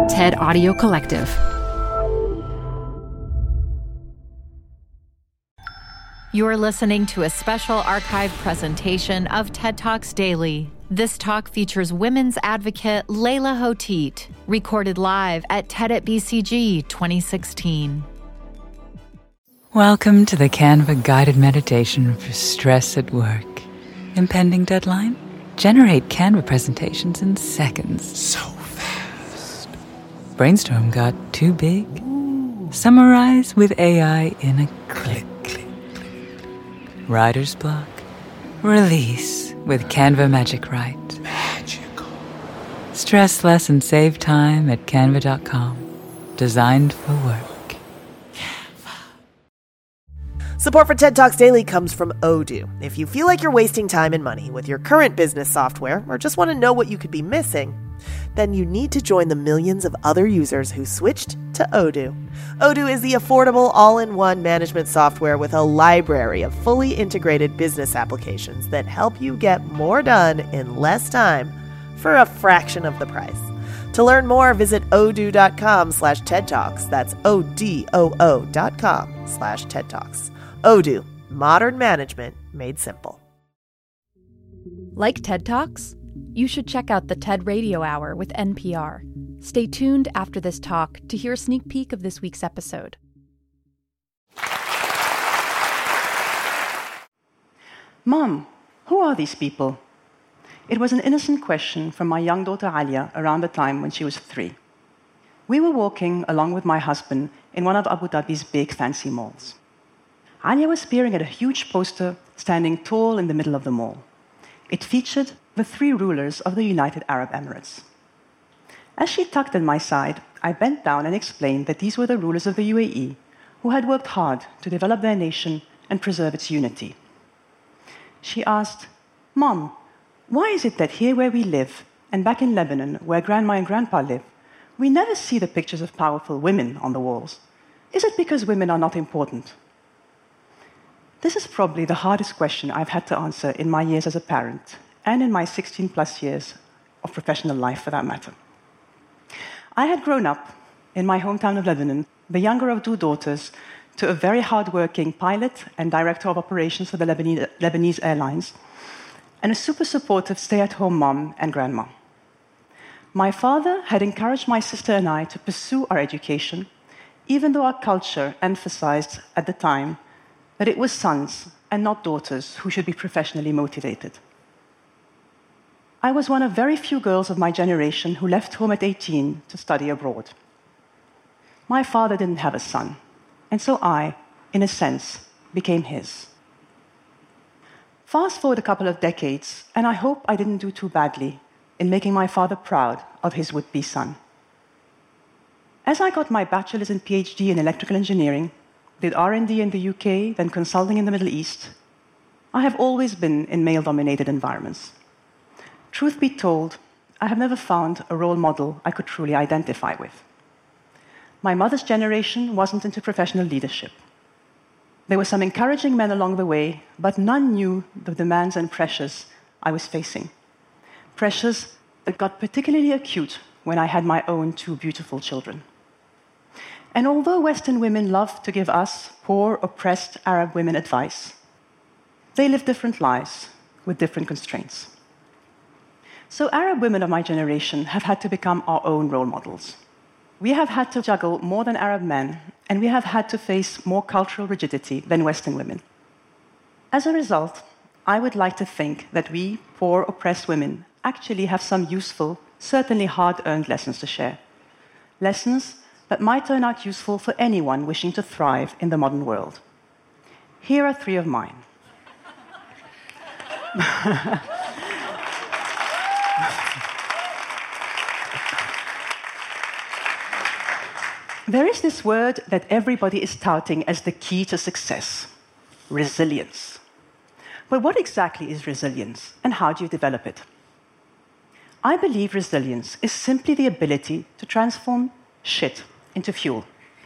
TED Audio Collective. You're listening to a special archive presentation of TED Talks Daily. This talk features women's advocate Leila Hotit, recorded live at TED at BCG 2016. Welcome to the Canva guided meditation for stress at work. Impending deadline? Generate Canva presentations in seconds. So fast. Brainstorm got too big? Summarize with AI in a click. Writer's block? Release with Canva Magic Write. Magical. Stress less and save time at canva.com. Designed for work. Support for TED Talks Daily comes from Odoo. If you feel like you're wasting time and money with your current business software or just want to know what you could be missing, then you need to join the millions of other users who switched to Odoo. Odoo is the affordable all-in-one management software with a library of fully integrated business applications that help you get more done in less time for a fraction of the price. To learn more, visit odoo.com/TED Talks. That's ODOO.com/TED Talks. Odoo, modern management made simple. Like TED Talks? You should check out the TED Radio Hour with NPR. Stay tuned after this talk to hear a sneak peek of this week's episode. Mom, who are these people? It was an innocent question from my young daughter Alia around the time when she was 3. We were walking along with my husband in one of Abu Dhabi's big fancy malls. Alia was peering at a huge poster standing tall in the middle of the mall. It featured the 3 rulers of the United Arab Emirates. As she tugged at my side, I bent down and explained that these were the rulers of the UAE who had worked hard to develop their nation and preserve its unity. She asked, Mom, why is it that here where we live, and back in Lebanon, where Grandma and Grandpa live, we never see the pictures of powerful women on the walls? Is it because women are not important? This is probably the hardest question I've had to answer in my years as a parent, and in my 16-plus years of professional life, for that matter. I had grown up in my hometown of Lebanon, the younger of 2 daughters, to a very hard-working pilot and director of operations for the Lebanese Airlines, and a super supportive stay-at-home mom and grandma. My father had encouraged my sister and I to pursue our education, even though our culture emphasized at the time that it was sons and not daughters who should be professionally motivated. I was one of very few girls of my generation who left home at 18 to study abroad. My father didn't have a son, and so I, in a sense, became his. Fast forward a couple of decades, and I hope I didn't do too badly in making my father proud of his would-be son. As I got my bachelor's and PhD in electrical engineering, did R&D in the UK, then consulting in the Middle East, I have always been in male-dominated environments. Truth be told, I have never found a role model I could truly identify with. My mother's generation wasn't into professional leadership. There were some encouraging men along the way, but none knew the demands and pressures I was facing. Pressures that got particularly acute when I had my own 2 beautiful children. And although Western women love to give us, poor, oppressed Arab women advice, they live different lives with different constraints. So Arab women of my generation have had to become our own role models. We have had to juggle more than Arab men, and we have had to face more cultural rigidity than Western women. As a result, I would like to think that we, poor, oppressed women, actually have some useful, certainly hard-earned lessons to share. Lessons that might turn out useful for anyone wishing to thrive in the modern world. Here are 3 of mine. There is this word that everybody is touting as the key to success: resilience. But what exactly is resilience, and how do you develop it? I believe resilience is simply the ability to transform shit into fuel.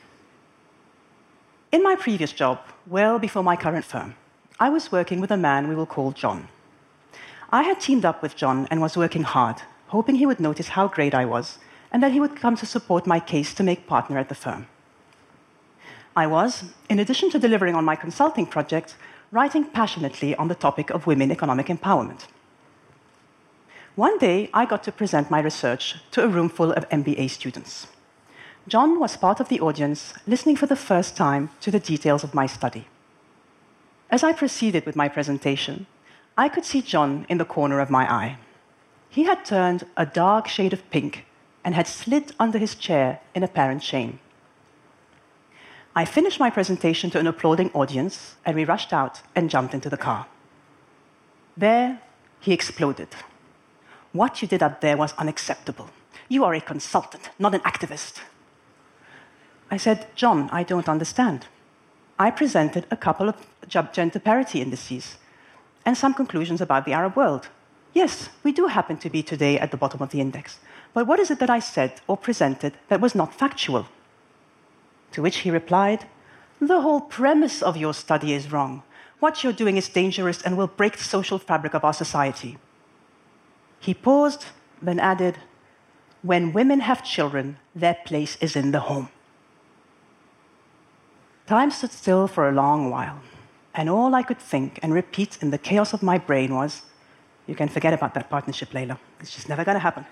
In my previous job, well before my current firm, I was working with a man we will call John. I had teamed up with John and was working hard, hoping he would notice how great I was and that he would come to support my case to make partner at the firm. I was, in addition to delivering on my consulting project, writing passionately on the topic of women economic empowerment. One day, I got to present my research to a room full of MBA students. John was part of the audience, listening for the first time to the details of my study. As I proceeded with my presentation, I could see John in the corner of my eye. He had turned a dark shade of pink and had slid under his chair in apparent shame. I finished my presentation to an applauding audience, and we rushed out and jumped into the car. There, he exploded. "What you did up there was unacceptable. You are a consultant, not an activist." I said, "John, I don't understand. I presented a couple of gender parity indices and some conclusions about the Arab world. Yes, we do happen to be today at the bottom of the index. But what is it that I said or presented that was not factual?" To which he replied, "The whole premise of your study is wrong. What you're doing is dangerous and will break the social fabric of our society." He paused, then added, "When women have children, their place is in the home." Time stood still for a long while, and all I could think and repeat in the chaos of my brain was, "You can forget about that partnership, Layla. It's just never going to happen."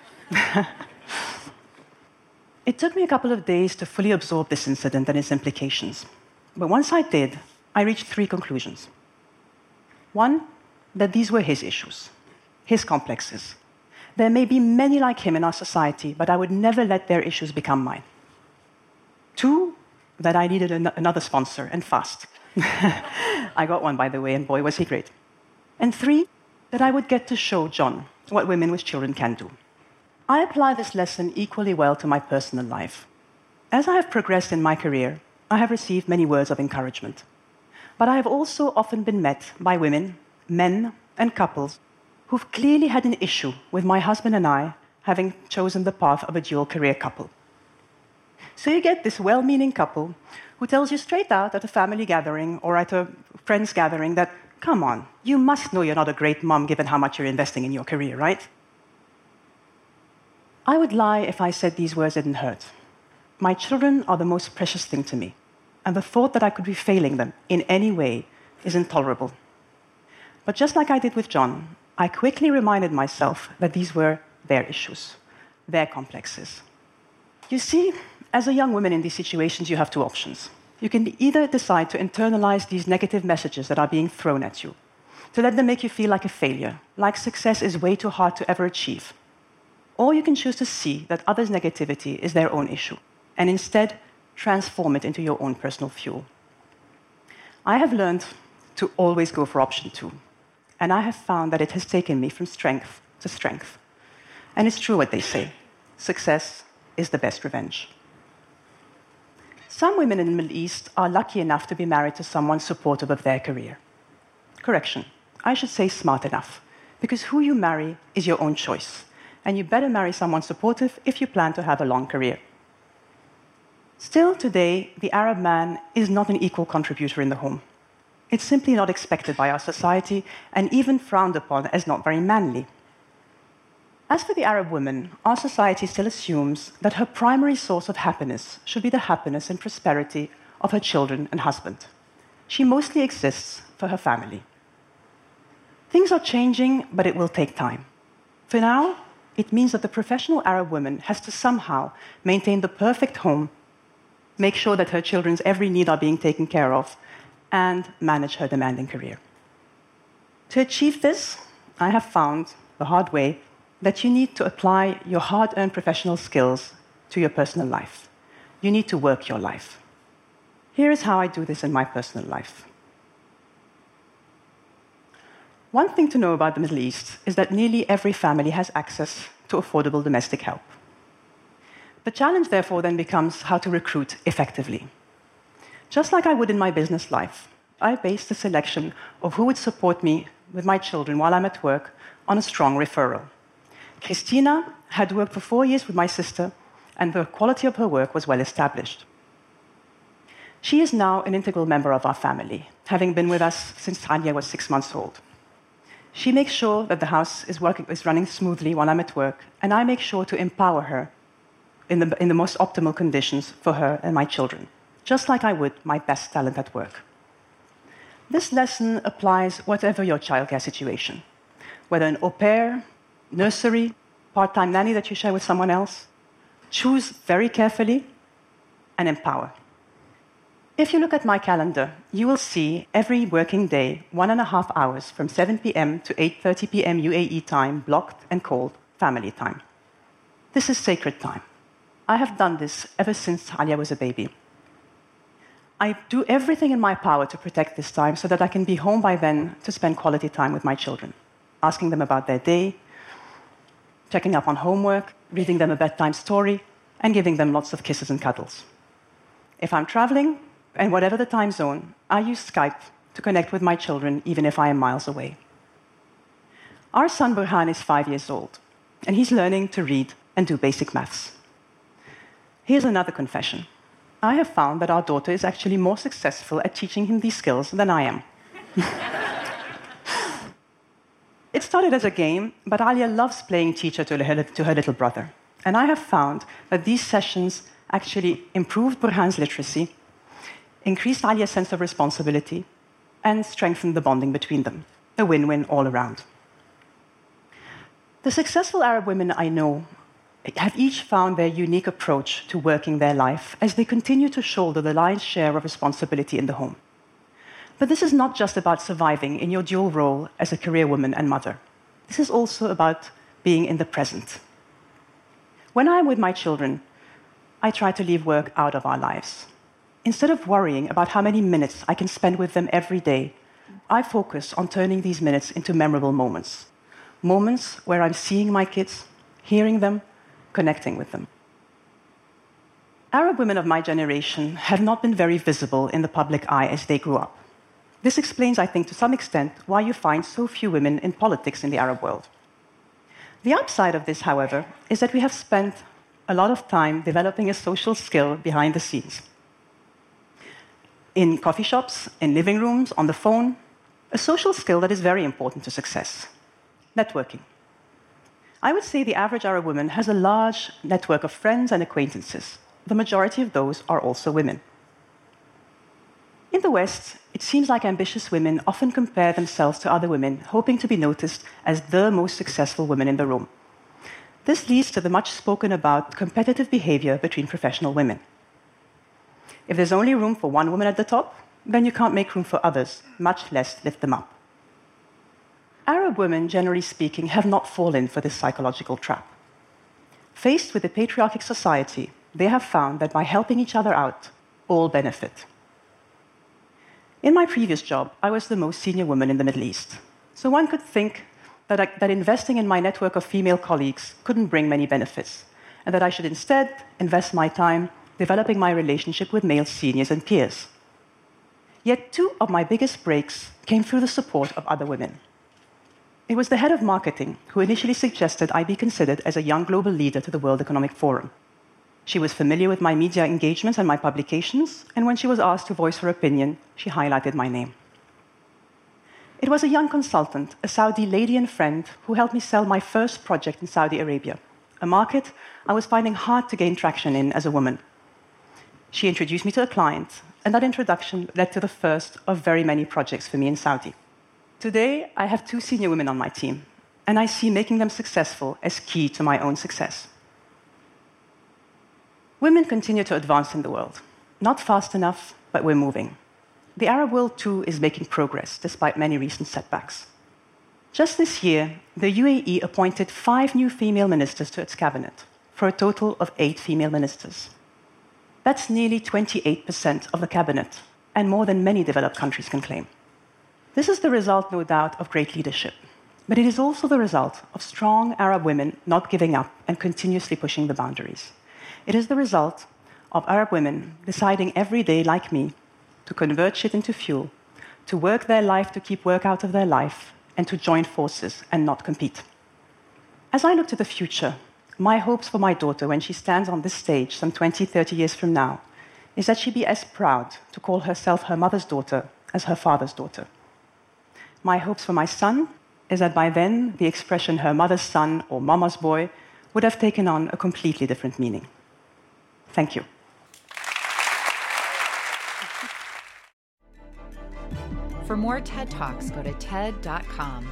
It took me a couple of days to fully absorb this incident and its implications. But once I did, I reached 3 conclusions. One, that these were his issues, his complexes. There may be many like him in our society, but I would never let their issues become mine. 2, that I needed another sponsor, and fast. I got one, by the way, and boy, was he great. And 3, that I would get to show John what women with children can do. I apply this lesson equally well to my personal life. As I have progressed in my career, I have received many words of encouragement. But I have also often been met by women, men, and couples who've clearly had an issue with my husband and I having chosen the path of a dual career couple. So you get this well-meaning couple who tells you straight out at a family gathering or at a friend's gathering that, "Come on, you must know you're not a great mom given how much you're investing in your career, right?" I would lie if I said these words didn't hurt. My children are the most precious thing to me, and the thought that I could be failing them in any way is intolerable. But just like I did with John, I quickly reminded myself that these were their issues, their complexes. You see, as a young woman in these situations, you have 2 options. You can either decide to internalize these negative messages that are being thrown at you, to let them make you feel like a failure, like success is way too hard to ever achieve. Or you can choose to see that others' negativity is their own issue, and instead transform it into your own personal fuel. I have learned to always go for option 2, and I have found that it has taken me from strength to strength. And it's true what they say, success is the best revenge. Some women in the Middle East are lucky enough to be married to someone supportive of their career. Correction, I should say smart enough, because who you marry is your own choice, and you better marry someone supportive if you plan to have a long career. Still, today, the Arab man is not an equal contributor in the home. It's simply not expected by our society and even frowned upon as not very manly. As for the Arab woman, our society still assumes that her primary source of happiness should be the happiness and prosperity of her children and husband. She mostly exists for her family. Things are changing, but it will take time. For now, it means that the professional Arab woman has to somehow maintain the perfect home, make sure that her children's every need are being taken care of, and manage her demanding career. To achieve this, I have found the hard way that you need to apply your hard-earned professional skills to your personal life. You need to work your life. Here is how I do this in my personal life. One thing to know about the Middle East is that nearly every family has access to affordable domestic help. The challenge, therefore, then becomes how to recruit effectively. Just like I would in my business life, I base the selection of who would support me with my children while I'm at work on a strong referral. Christina had worked for 4 years with my sister, and the quality of her work was well established. She is now an integral member of our family, having been with us since Tanya was 6 months old. She makes sure that the house is running smoothly while I'm at work, and I make sure to empower her in the most optimal conditions for her and my children, just like I would my best talent at work. This lesson applies whatever your childcare situation, whether an au pair, nursery, part-time nanny that you share with someone else. Choose very carefully and empower. If you look at my calendar, you will see every working day 1.5 hours from 7 p.m. to 8:30 p.m. UAE time blocked and called family time. This is sacred time. I have done this ever since Alia was a baby. I do everything in my power to protect this time so that I can be home by then to spend quality time with my children, asking them about their day, checking up on homework, reading them a bedtime story, and giving them lots of kisses and cuddles. If I'm traveling, and whatever the time zone, I use Skype to connect with my children even if I am miles away. Our son Burhan is 5 years old, and he's learning to read and do basic maths. Here's another confession. I have found that our daughter is actually more successful at teaching him these skills than I am. It started as a game, but Alia loves playing teacher to her little brother. And I have found that these sessions actually improved Burhan's literacy, increased Alia's sense of responsibility, and strengthened the bonding between them. A win-win all around. The successful Arab women I know have each found their unique approach to working their life as they continue to shoulder the lion's share of responsibility in the home. But this is not just about surviving in your dual role as a career woman and mother. This is also about being in the present. When I am with my children, I try to leave work out of our lives. Instead of worrying about how many minutes I can spend with them every day, I focus on turning these minutes into memorable moments. Moments where I'm seeing my kids, hearing them, connecting with them. Arab women of my generation have not been very visible in the public eye as they grew up. This explains, I think, to some extent, why you find so few women in politics in the Arab world. The upside of this, however, is that we have spent a lot of time developing a social skill behind the scenes. In coffee shops, in living rooms, on the phone, a social skill that is very important to success. Networking. I would say the average Arab woman has a large network of friends and acquaintances. The majority of those are also women. In the West, it seems like ambitious women often compare themselves to other women, hoping to be noticed as the most successful women in the room. This leads to the much spoken about competitive behavior between professional women. If there's only room for one woman at the top, then you can't make room for others, much less lift them up. Arab women, generally speaking, have not fallen for this psychological trap. Faced with a patriarchic society, they have found that by helping each other out, all benefit. In my previous job, I was the most senior woman in the Middle East. So one could think that investing in my network of female colleagues couldn't bring many benefits, and that I should instead invest my time developing my relationship with male seniors and peers. Yet 2 of my biggest breaks came through the support of other women. It was the head of marketing who initially suggested I be considered as a young global leader to the World Economic Forum. She was familiar with my media engagements and my publications, and when she was asked to voice her opinion, she highlighted my name. It was a young consultant, a Saudi lady and friend, who helped me sell my first project in Saudi Arabia, a market I was finding hard to gain traction in as a woman. She introduced me to a client, and that introduction led to the first of very many projects for me in Saudi. Today, I have 2 senior women on my team, and I see making them successful as key to my own success. Women continue to advance in the world. Not fast enough, but we're moving. The Arab world, too, is making progress, despite many recent setbacks. Just this year, the UAE appointed 5 new female ministers to its cabinet, for a total of 8 female ministers. That's nearly 28% of the cabinet, and more than many developed countries can claim. This is the result, no doubt, of great leadership, but it is also the result of strong Arab women not giving up and continuously pushing the boundaries. It is the result of Arab women deciding every day, like me, to convert shit into fuel, to work their life to keep work out of their life, and to join forces and not compete. As I look to the future, my hopes for my daughter when she stands on this stage some 20, 30 years from now is that she be as proud to call herself her mother's daughter as her father's daughter. My hopes for my son is that by then the expression her mother's son or mama's boy would have taken on a completely different meaning. Thank you. For more TED Talks, go to TED.com.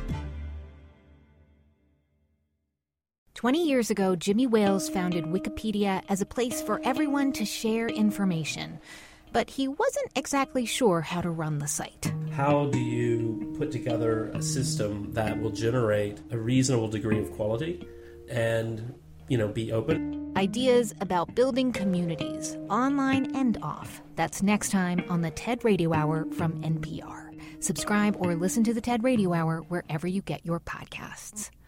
20 years ago, Jimmy Wales founded Wikipedia as a place for everyone to share information. But he wasn't exactly sure how to run the site. How do you put together a system that will generate a reasonable degree of quality and, be open? Ideas about building communities, online and off. That's next time on the TED Radio Hour from NPR. Subscribe or listen to the TED Radio Hour wherever you get your podcasts.